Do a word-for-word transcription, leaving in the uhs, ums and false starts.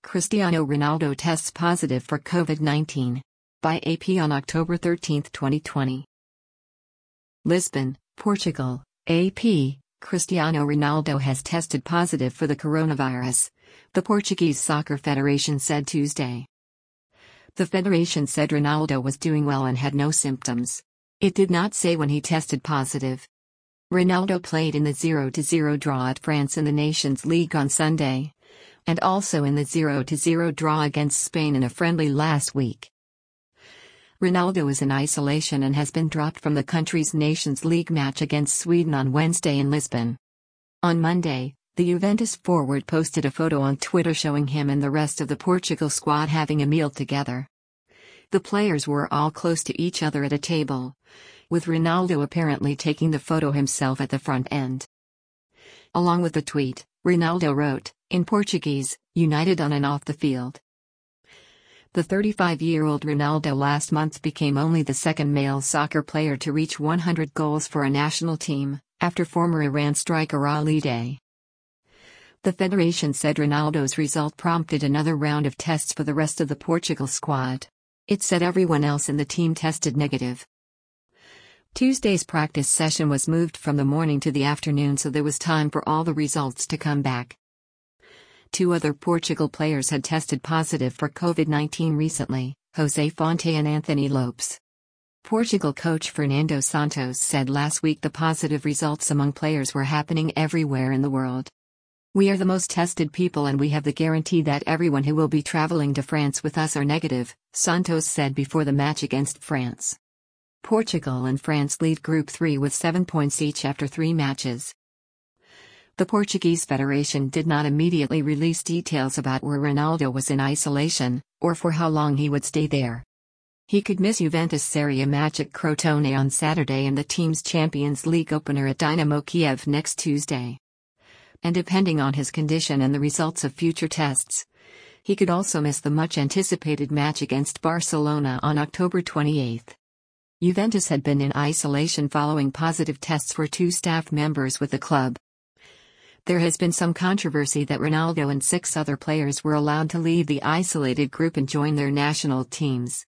Cristiano Ronaldo tests positive for COVID nineteen. By A P on October thirteenth, twenty twenty. Lisbon, Portugal, A P. Cristiano Ronaldo has tested positive for the coronavirus, the Portuguese Soccer Federation said Tuesday. The federation said Ronaldo was doing well and had no symptoms. It did not say when he tested positive. Ronaldo played in the zero to zero draw at France in the Nations League on Sunday, and also in the zero to zero draw against Spain in a friendly last week. Ronaldo is in isolation and has been dropped from the country's Nations League match against Sweden on Wednesday in Lisbon. On Monday, the Juventus forward posted a photo on Twitter showing him and the rest of the Portugal squad having a meal together. The players were all close to each other at a table, with Ronaldo apparently taking the photo himself at the front end. Along with the tweet, Ronaldo wrote, in Portuguese, "United on and off the field." The thirty-five-year-old Ronaldo last month became only the second male soccer player to reach one hundred goals for a national team, after former Iran striker Ali Day. The federation said Ronaldo's result prompted another round of tests for the rest of the Portugal squad. It said everyone else in the team tested negative. Tuesday's practice session was moved from the morning to the afternoon so there was time for all the results to come back. Two other Portugal players had tested positive for COVID nineteen recently, José Fonte and Anthony Lopes. Portugal coach Fernando Santos said last week the positive results among players were happening everywhere in the world. "We are the most tested people and we have the guarantee that everyone who will be traveling to France with us are negative," Santos said before the match against France. Portugal and France lead Group three with seven points each after three matches. The Portuguese Federation did not immediately release details about where Ronaldo was in isolation, or for how long he would stay there. He could miss Juventus' Serie A match at Crotone on Saturday and the team's Champions League opener at Dynamo Kiev next Tuesday. And depending on his condition and the results of future tests, he could also miss the much-anticipated match against Barcelona on October twenty-eighth. Juventus had been in isolation following positive tests for two staff members with the club. There has been some controversy that Ronaldo and six other players were allowed to leave the isolated group and join their national teams.